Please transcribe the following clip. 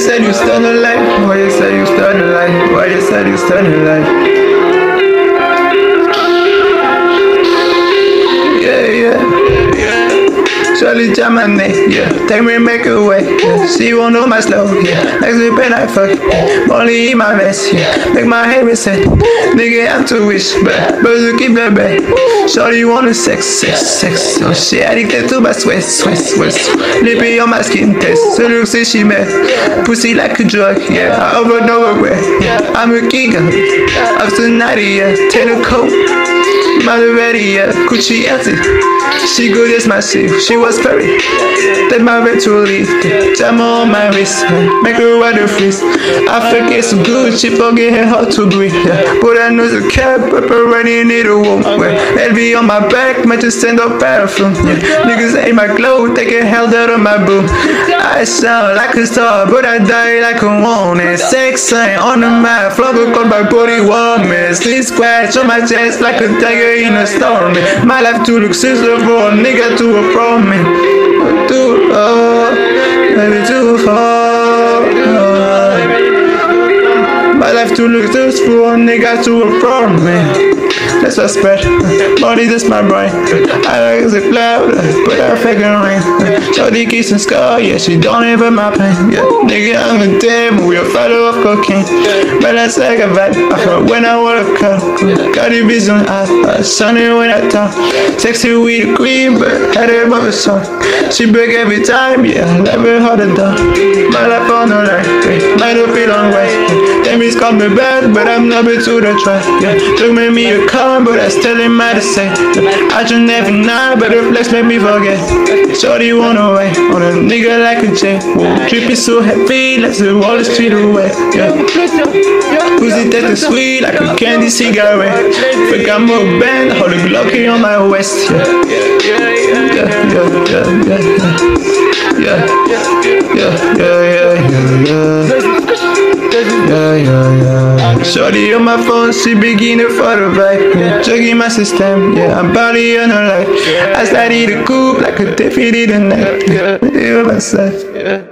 said you start a life? Why you said you start a life? Why you said you start a life? Charlie Jamane, yeah. Take me make away, yeah. She won't know my slow, yeah. Next week when I fuck, only eat my mess, yeah. Make my hair reset, nigga I'm too wish, but you keep that back. Shorty wanna sex. So she addicted to my sweat. Lippy on my skin test, so look say she mad. Pussy like a drug, yeah. I overdose away, yeah. I'm a king of tonight, yeah. Take a coat. Ready, yeah, Gucci empty. She good as my shoe, she was very. Take my red to leave, jam on my wrist, make her ride the freeze. I forget some good, she forget her how to breathe. Yeah. Put her nose a cap, pepperoni need a womb. LV on my back, might just send up paraffin. Yeah. Niggas ain't my glow, taking hell out of my boom. I sound like a star, but I die like a woman. Sex sign on the map, flogger called by body woman. Sleep scratch on my chest like a tiger in a storm. My life too look sister for a nigga to a pro man. Too far, maybe too far. My life too look sister for a nigga to a pro man. That's what spread. Body, that's my brain. I like the cloud, but I figure rain. Shorty keeps and scar, yeah, she don't even my pain. Yeah, nigga, I'm a demon, we a follow of cocaine. But that's like a vibe, I heard when I wanna cut. Got it vision, I sunny when I talk. Sexy with the queen, but had it above the sun. She break every time, yeah, life is harder done. My life on the line, might have been long way. Them is call me bad, but I'm not been to the try. Yeah, took me a car, but I still ain't mad to say. I should never know, but the flex made me forget. Shorty went away on a nigga like a jet. Trip is so heavy, let's roll the street away. Yeah. Pussy that is sweet like a candy cigarette. Forgot more band, hold a Glocky on my waist. Yeah. Shorty on my phone, she beginning for the vibe. Yeah. Chugging my system, yeah, I'm body on her life. I started to coupe like a deputy tonight. Yeah, myself.